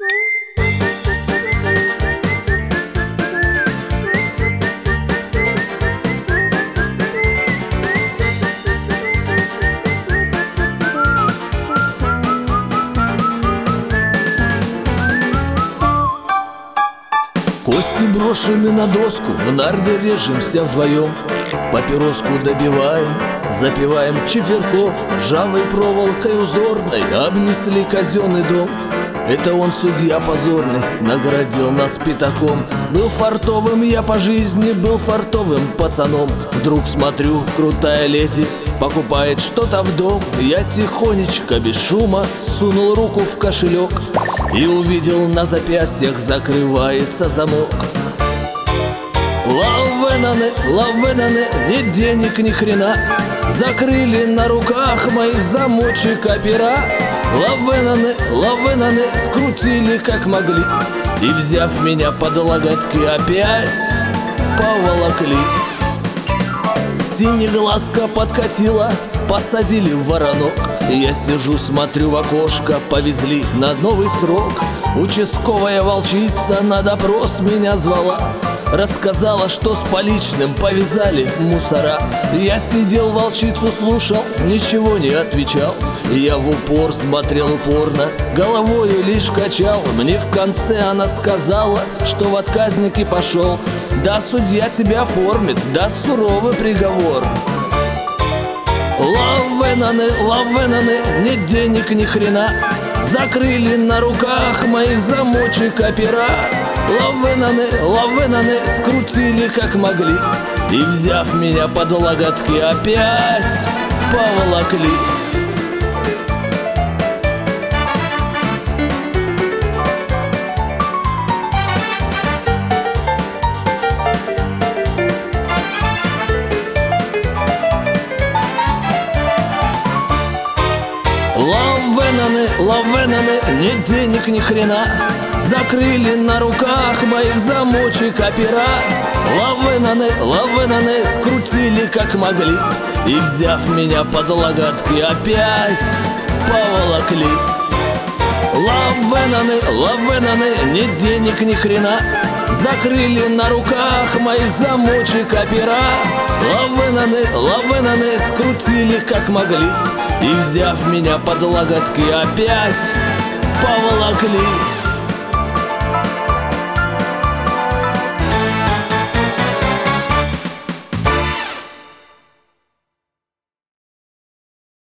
Кости брошены на доску, в нарды режемся вдвоем. Папироску добиваем, запиваем чиферков. Ржавой проволокой узорной обнесли казенный дом. Это он, судья позорный, наградил нас пятаком. Был фартовым я по жизни, был фартовым пацаном. Вдруг смотрю, крутая леди покупает что-то в дом. Я тихонечко, без шума, сунул руку в кошелек и увидел, на запястьях закрывается замок. Лавенаны, лавенаны, нет денег ни хрена. Закрыли на руках моих замочек опера. Лавенаны, лавенаны, скрутили как могли и, взяв меня под локотки, опять поволокли. Синеглазка подкатила, посадили в воронок. Я сижу, смотрю в окошко, повезли на новый срок. Участковая волчица на допрос меня звала. Рассказала, что с поличным повязали мусора. Я сидел, волчицу слушал, ничего не отвечал. Я в упор смотрел упорно, головою лишь качал. Мне в конце она сказала, что в отказники пошел. Да, судья тебя оформит, да, суровый приговор. Лавенаны, лавенаны, нет денег ни хрена. Закрыли на руках моих замочек опера. Лавенаны, лавенаны, скрутили как могли и, взяв меня под локотки, опять поволокли. Лавенаны, лавенаны, нет денег ни хрена. Закрыли на руках моих замочек опера. Лавенаны, лавенаны, скрутили как могли и, взяв меня под локотки, опять поволокли. Лавенаны, лавенаны, нет денег ни хрена. Закрыли на руках моих замочек опера. Лавенаны, лавенаны, скрутили как могли и, взяв меня под локотки, опять поволокли.